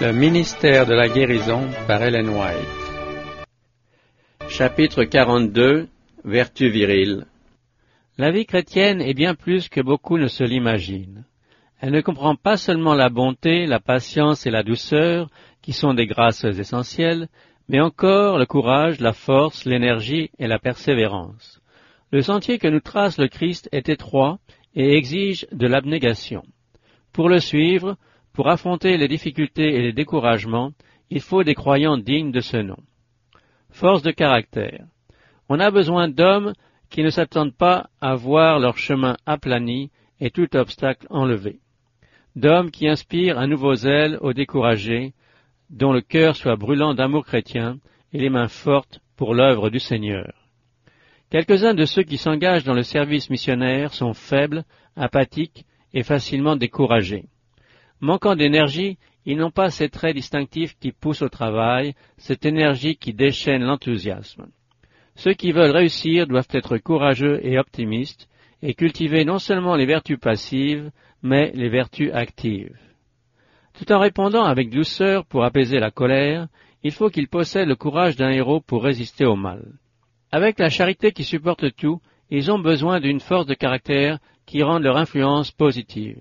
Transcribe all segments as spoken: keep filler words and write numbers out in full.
Le ministère de la guérison par Ellen White. Chapitre quarante-deux. Vertu virile. La vie chrétienne est bien plus que beaucoup ne se l'imaginent. Elle ne comprend pas seulement la bonté, la patience et la douceur, qui sont des grâces essentielles, mais encore le courage, la force, l'énergie et la persévérance. Le sentier que nous trace le Christ est étroit et exige de l'abnégation. Pour le suivre, pour affronter les difficultés et les découragements, il faut des croyants dignes de ce nom. Force de caractère. On a besoin d'hommes qui ne s'attendent pas à voir leur chemin aplani et tout obstacle enlevé. D'hommes qui inspirent un nouveau zèle aux découragés, dont le cœur soit brûlant d'amour chrétien et les mains fortes pour l'œuvre du Seigneur. Quelques-uns de ceux qui s'engagent dans le service missionnaire sont faibles, apathiques et facilement découragés. Manquant d'énergie, ils n'ont pas ces traits distinctifs qui poussent au travail, cette énergie qui déchaîne l'enthousiasme. Ceux qui veulent réussir doivent être courageux et optimistes, et cultiver non seulement les vertus passives, mais les vertus actives. Tout en répondant avec douceur pour apaiser la colère, il faut qu'ils possèdent le courage d'un héros pour résister au mal. Avec la charité qui supporte tout, ils ont besoin d'une force de caractère qui rende leur influence positive.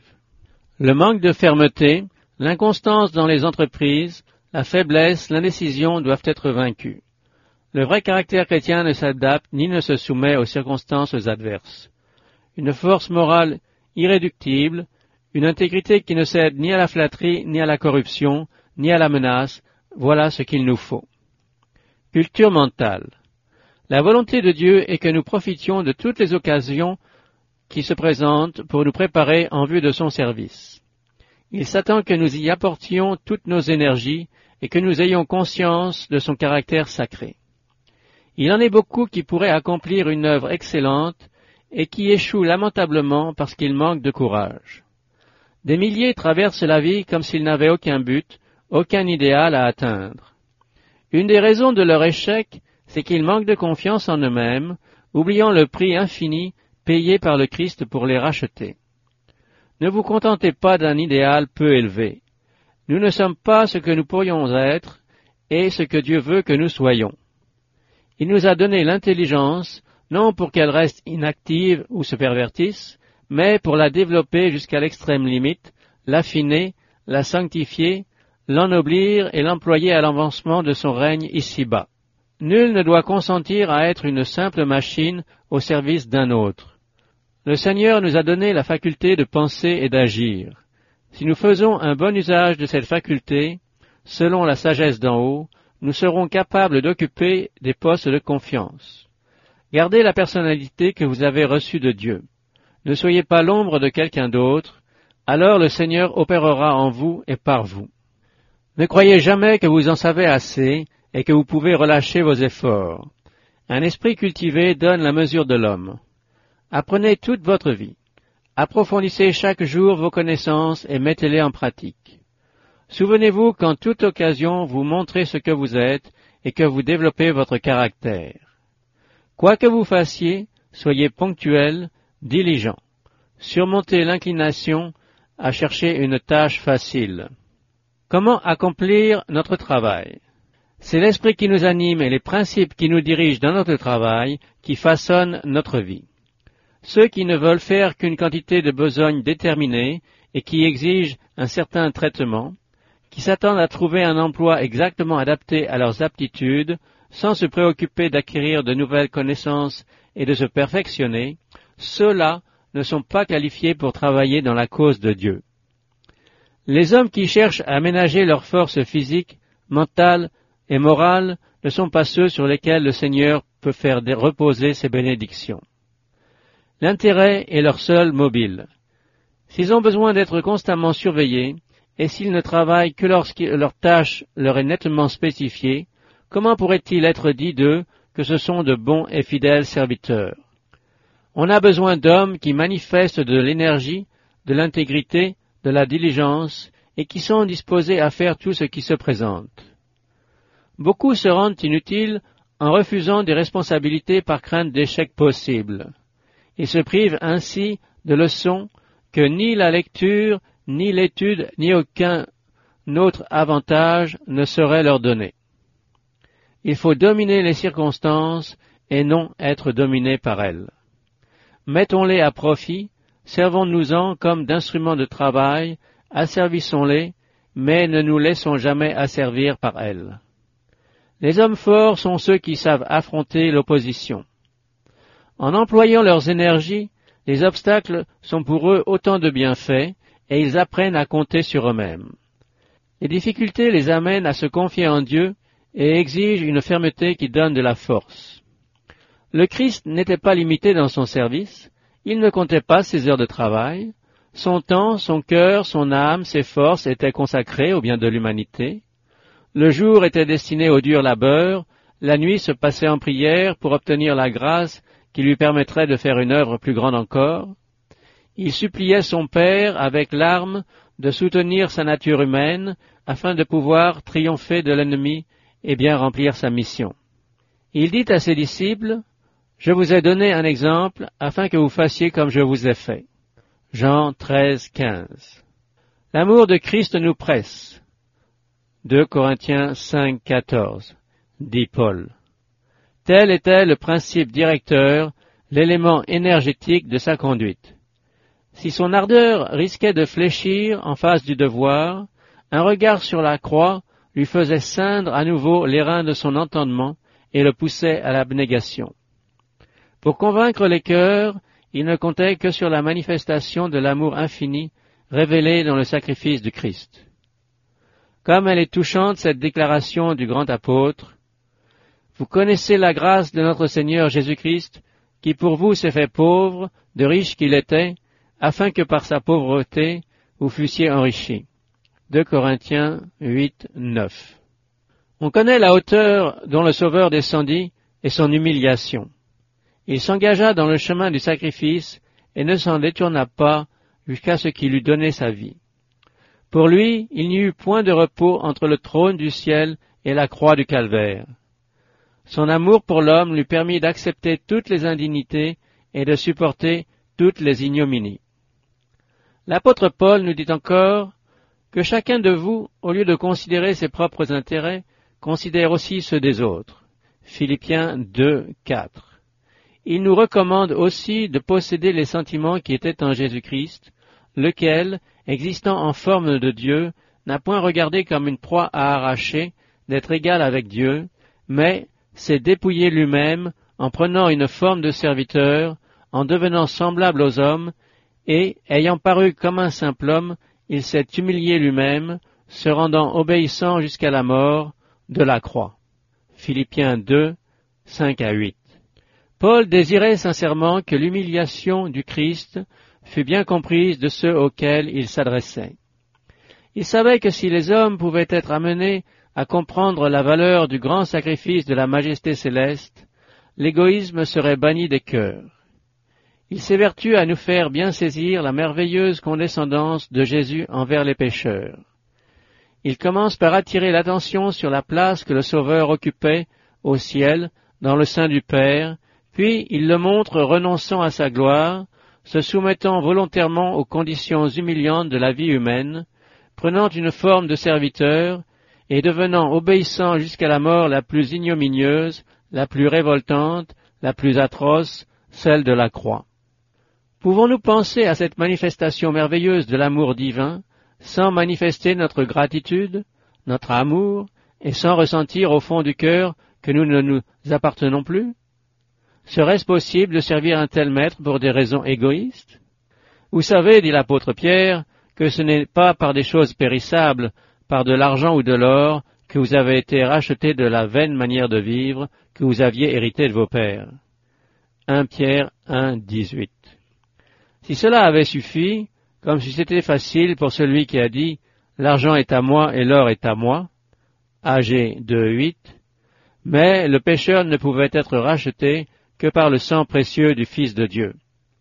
Le manque de fermeté, l'inconstance dans les entreprises, la faiblesse, l'indécision doivent être vaincus. Le vrai caractère chrétien ne s'adapte ni ne se soumet aux circonstances adverses. Une force morale irréductible, une intégrité qui ne cède ni à la flatterie, ni à la corruption, ni à la menace, voilà ce qu'il nous faut. Culture mentale. La volonté de Dieu est que nous profitions de toutes les occasions qui se présentent pour nous préparer en vue de son service. Il s'attend que nous y apportions toutes nos énergies et que nous ayons conscience de son caractère sacré. Il en est beaucoup qui pourraient accomplir une œuvre excellente et qui échouent lamentablement parce qu'ils manquent de courage. Des milliers traversent la vie comme s'ils n'avaient aucun but, aucun idéal à atteindre. Une des raisons de leur échec, c'est qu'ils manquent de confiance en eux-mêmes, oubliant le prix infini payé par le Christ pour les racheter. Ne vous contentez pas d'un idéal peu élevé. Nous ne sommes pas ce que nous pourrions être et ce que Dieu veut que nous soyons. Il nous a donné l'intelligence, non pour qu'elle reste inactive ou se pervertisse, mais pour la développer jusqu'à l'extrême limite, l'affiner, la sanctifier, l'ennoblir et l'employer à l'avancement de son règne ici-bas. Nul ne doit consentir à être une simple machine au service d'un autre. Le Seigneur nous a donné la faculté de penser et d'agir. Si nous faisons un bon usage de cette faculté, selon la sagesse d'en haut, nous serons capables d'occuper des postes de confiance. Gardez la personnalité que vous avez reçue de Dieu. Ne soyez pas l'ombre de quelqu'un d'autre, alors le Seigneur opérera en vous et par vous. Ne croyez jamais que vous en savez assez et que vous pouvez relâcher vos efforts. Un esprit cultivé donne la mesure de l'homme. Apprenez toute votre vie. Approfondissez chaque jour vos connaissances et mettez-les en pratique. Souvenez-vous qu'en toute occasion vous montrez ce que vous êtes et que vous développez votre caractère. Quoi que vous fassiez, soyez ponctuel, diligent. Surmontez l'inclination à chercher une tâche facile. Comment accomplir notre travail? C'est l'esprit qui nous anime et les principes qui nous dirigent dans notre travail qui façonnent notre vie. Ceux qui ne veulent faire qu'une quantité de besogne déterminée et qui exigent un certain traitement, qui s'attendent à trouver un emploi exactement adapté à leurs aptitudes, sans se préoccuper d'acquérir de nouvelles connaissances et de se perfectionner, ceux-là ne sont pas qualifiés pour travailler dans la cause de Dieu. Les hommes qui cherchent à aménager leurs forces physiques, mentales et morales ne sont pas ceux sur lesquels le Seigneur peut faire reposer ses bénédictions. L'intérêt est leur seul mobile. S'ils ont besoin d'être constamment surveillés, et s'ils ne travaillent que lorsque leur tâche leur est nettement spécifiée, comment pourrait-il être dit d'eux que ce sont de bons et fidèles serviteurs? On a besoin d'hommes qui manifestent de l'énergie, de l'intégrité, de la diligence, et qui sont disposés à faire tout ce qui se présente. Beaucoup se rendent inutiles en refusant des responsabilités par crainte d'échecs possibles. Ils se privent ainsi de leçons que ni la lecture, ni l'étude, ni aucun notre avantage ne saurait leur donner. Il faut dominer les circonstances et non être dominé par elles. Mettons-les à profit, servons-nous-en comme d'instruments de travail, asservissons-les, mais ne nous laissons jamais asservir par elles. Les hommes forts sont ceux qui savent affronter l'opposition. En employant leurs énergies, les obstacles sont pour eux autant de bienfaits, et ils apprennent à compter sur eux-mêmes. Les difficultés les amènent à se confier en Dieu et exigent une fermeté qui donne de la force. Le Christ n'était pas limité dans son service, il ne comptait pas ses heures de travail, son temps, son cœur, son âme, ses forces étaient consacrés au bien de l'humanité. Le jour était destiné au dur labeur, la nuit se passait en prière pour obtenir la grâce qui lui permettrait de faire une œuvre plus grande encore. Il suppliait son Père avec larmes de soutenir sa nature humaine afin de pouvoir triompher de l'ennemi et bien remplir sa mission. Il dit à ses disciples, « Je vous ai donné un exemple afin que vous fassiez comme je vous ai fait. » Jean treize, quinze. L'amour de Christ nous presse. deux Corinthiens cinq, quatorze, dit Paul. Tel était le principe directeur, l'élément énergétique de sa conduite. Si son ardeur risquait de fléchir en face du devoir, un regard sur la croix lui faisait ceindre à nouveau les reins de son entendement et le poussait à l'abnégation. Pour convaincre les cœurs, il ne comptait que sur la manifestation de l'amour infini révélé dans le sacrifice du Christ. Comme elle est touchante, cette déclaration du grand apôtre, « Vous connaissez la grâce de notre Seigneur Jésus-Christ, qui pour vous s'est fait pauvre, de riche qu'il était, afin que par sa pauvreté vous fussiez enrichis. » deux Corinthiens huit, neuf. On connaît la hauteur dont le Sauveur descendit et son humiliation. Il s'engagea dans le chemin du sacrifice et ne s'en détourna pas jusqu'à ce qu'il eût donné sa vie. Pour lui, il n'y eut point de repos entre le trône du ciel et la croix du calvaire. Son amour pour l'homme lui permit d'accepter toutes les indignités et de supporter toutes les ignominies. L'apôtre Paul nous dit encore que chacun de vous, au lieu de considérer ses propres intérêts, considère aussi ceux des autres. Philippiens deux, quatre. Il nous recommande aussi de posséder les sentiments qui étaient en Jésus-Christ, lequel, existant en forme de Dieu, n'a point regardé comme une proie à arracher d'être égal avec Dieu, mais s'est dépouillé lui-même en prenant une forme de serviteur, en devenant semblable aux hommes, et, ayant paru comme un simple homme, il s'est humilié lui-même, se rendant obéissant jusqu'à la mort de la croix. Philippiens deux, cinq à huit. Paul désirait sincèrement que l'humiliation du Christ fût bien comprise de ceux auxquels il s'adressait. Il savait que si les hommes pouvaient être amenés à comprendre la valeur du grand sacrifice de la majesté céleste, l'égoïsme serait banni des cœurs. Il s'évertue à nous faire bien saisir la merveilleuse condescendance de Jésus envers les pécheurs. Il commence par attirer l'attention sur la place que le Sauveur occupait au ciel, dans le sein du Père, puis il le montre renonçant à sa gloire, se soumettant volontairement aux conditions humiliantes de la vie humaine, prenant une forme de serviteur et devenant obéissant jusqu'à la mort la plus ignominieuse, la plus révoltante, la plus atroce, celle de la croix. Pouvons-nous penser à cette manifestation merveilleuse de l'amour divin sans manifester notre gratitude, notre amour, et sans ressentir au fond du cœur que nous ne nous appartenons plus? Serait-ce possible de servir un tel maître pour des raisons égoïstes? Vous savez, dit l'apôtre Pierre, que ce n'est pas par des choses périssables, par de l'argent ou de l'or, que vous avez été rachetés de la vaine manière de vivre que vous aviez hérité de vos pères. un Pierre un, dix-huit. Si cela avait suffi, comme si c'était facile pour celui qui a dit « L'argent est à moi et l'or est à moi » A G deux, huit, mais le pécheur ne pouvait être racheté que par le sang précieux du Fils de Dieu.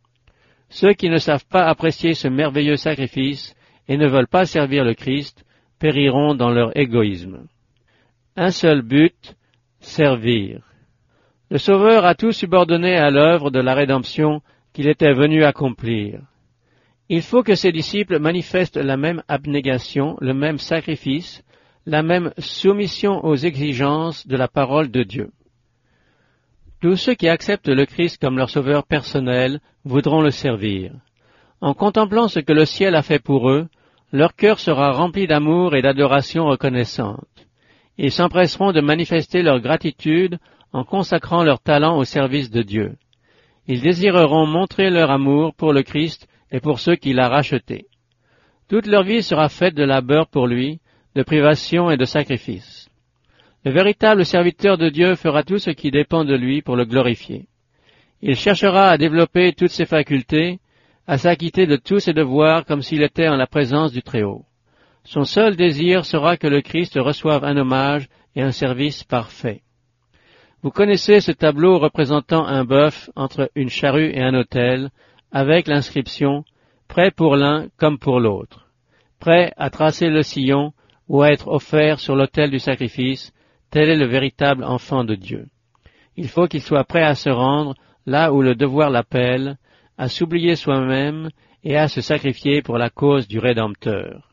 Ceux qui ne savent pas apprécier ce merveilleux sacrifice et ne veulent pas servir le Christ périront dans leur égoïsme. Un seul but, servir. Le Sauveur a tout subordonné à l'œuvre de la rédemption qu'il était venu accomplir. Il faut que ses disciples manifestent la même abnégation, le même sacrifice, la même soumission aux exigences de la parole de Dieu. Tous ceux qui acceptent le Christ comme leur sauveur personnel voudront le servir. En contemplant ce que le ciel a fait pour eux, leur cœur sera rempli d'amour et d'adoration reconnaissante. Ils s'empresseront de manifester leur gratitude en consacrant leur talent au service de Dieu. Ils désireront montrer leur amour pour le Christ et pour ceux qu'il a rachetés. Toute leur vie sera faite de labeur pour lui, de privation et de sacrifice. Le véritable serviteur de Dieu fera tout ce qui dépend de lui pour le glorifier. Il cherchera à développer toutes ses facultés, à s'acquitter de tous ses devoirs comme s'il était en la présence du Très-Haut. Son seul désir sera que le Christ reçoive un hommage et un service parfait. Vous connaissez ce tableau représentant un bœuf entre une charrue et un autel, avec l'inscription « Prêt pour l'un comme pour l'autre », prêt à tracer le sillon ou à être offert sur l'autel du sacrifice. Tel est le véritable enfant de Dieu. Il faut qu'il soit prêt à se rendre là où le devoir l'appelle, à s'oublier soi-même et à se sacrifier pour la cause du Rédempteur.